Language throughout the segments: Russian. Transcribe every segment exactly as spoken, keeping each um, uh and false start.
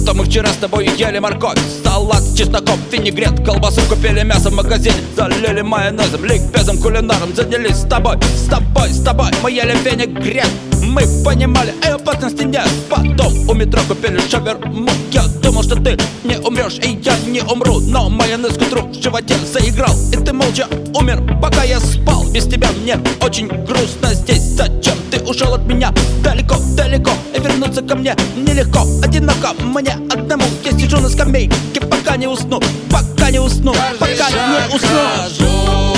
будто мы вчера с тобой ели морковь. Салат, чесноком, винегрет, колбасу купили, мясо в магазине залили майонезом, ликбезом, кулинаром занялись с тобой. С тобой, с тобой мы ели винегрет. Мы понимали, эй, опасности нет. Потом у метро купили шаверму. Я думал, что ты не умрешь, и я не умру, но майонез к утру в животе заиграл, и ты молча умер, пока я спал. Без тебя мне очень грустно здесь. Зачем ты ушел от меня далеко, далеко, и вернуться ко мне нелегко, одиноко мне одному. Я сижу на скамейке, пока не усну, пока не усну, пока не усну.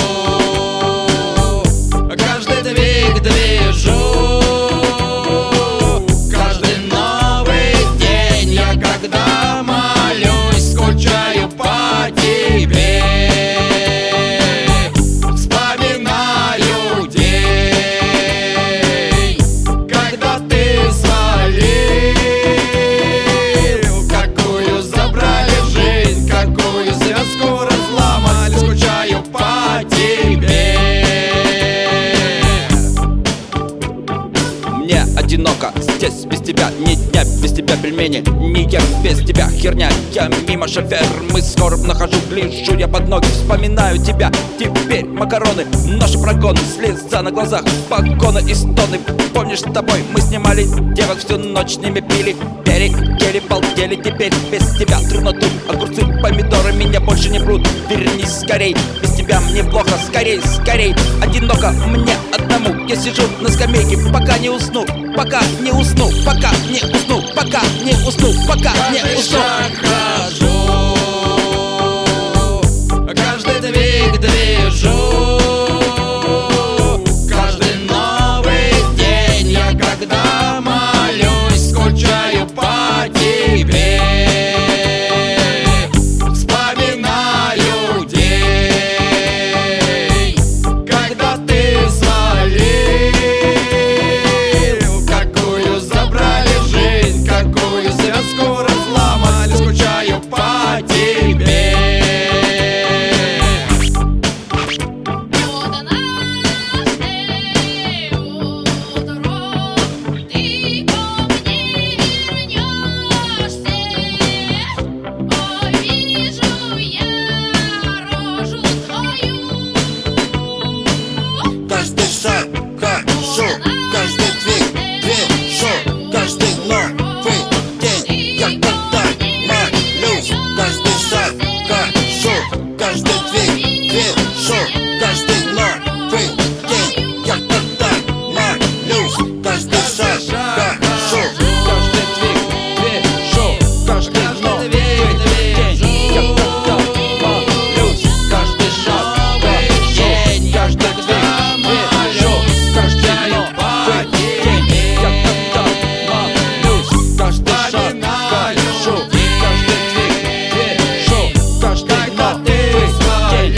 Каждый двиг движу, каждый новый день я, когда молюсь, скучаю по тебе. Вспоминаю день, когда ты свалил, какую забрали жизнь, какую связку разломали. Скучаю по тебе. Мне одиноко здесь без тебя, ни дня без тебя пельмени, не ем без тебя херня. Я мимо шавермы скоро нахожу, гляжу я под ноги, вспоминаю тебя. Теперь макароны, наши прогоны, слеза на глазах, погоны и стоны. Помнишь, с тобой мы снимали девок, всю ночь с ними пили, пели, ели, балдели. Теперь без тебя трудно тут, огурцы, помидоры меня больше не прут. Вернись скорей, без тебя мне плохо, скорей, скорей. Одиноко мне одному, я сижу на скамейке, пока не усну, пока не усну, пока не усну, пока не усну, пока не усну. Хожу, каждый двиг движу, каждый новый день я, когда молюсь, скучаю по тебе. Вспоминаю день, когда ты свалил, какую забрали жизнь, какую связку разломали. Скучаю по тебе. Каждый шаг хожу, каждый двиг движу, каждый новый день я, когда молюсь. Каждый шаг хожу, каждый двиг движу, каждый